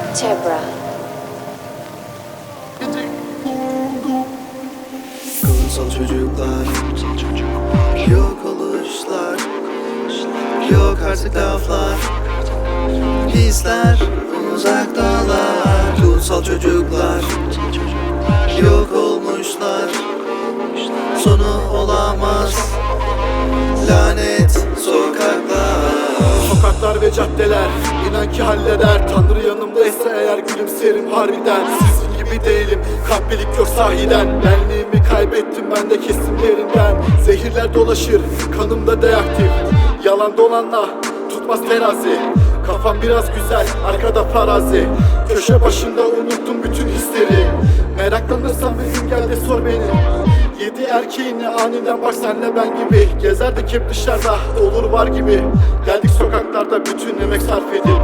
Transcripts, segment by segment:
Chebra. Kumsal çocuklar, yok oluşlar, yok artık laflar, hisler uzak dağlar. Kutsal çocuklar, yok olmuşlar, sonu olamaz, lanet sokaklar. Sokaklar ve caddeler inan ki halleder. Tanrı yanımdaysa eğer gülümserim harbiden. Sizin gibi değilim, kahpelik yok sahiden. Benliğimi kaybettim ben de kesim yerinden. Zehirler dolaşır kanımda deaktif. Yalan dolanla tutmaz terazi. Kafam biraz güzel arkada parazi. Köşe başında unuttum bütün hisleri. Meraklanırsan bir gün gel de sor beni. 7 erkeğini aniden bak senle ben gibi. Gezerdik hep dışarıda olur var gibi. Geldik sokaklarda bütün emek sarf edip.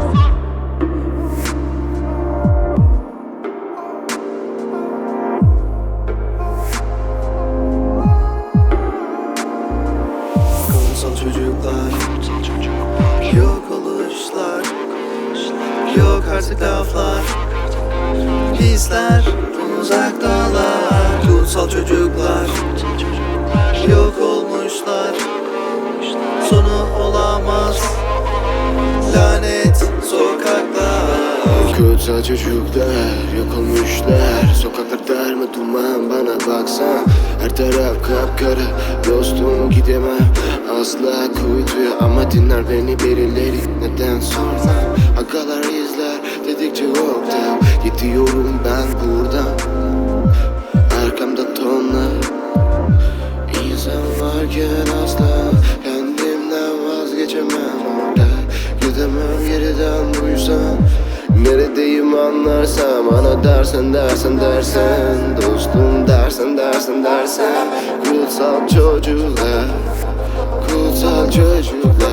Kumsal çocuklar, yok oluşlar, yok artık laflar, hisler uzak dağlar. Kutsal çocuklar, yok olmuşlar, sonu olamaz, lanet sokaklar. Kutsal çocuklar yok olmuşlar. Sokaklar darma duman bana baksan. Her taraf kapkara dostum gidemem asla kuytuya. Ama dinler beni birileri neden sormam. Agalar izler dedikçe oktav. Gidiyorum ben buradan. Arkamda tonlar İnsan varken asla kendimden vazgeçemem orada. Gidemem geriden bu yüzden. Neredeyim anlarsam bana dersen dostum dersen kutsal çocuklar, kutsal çocuklar.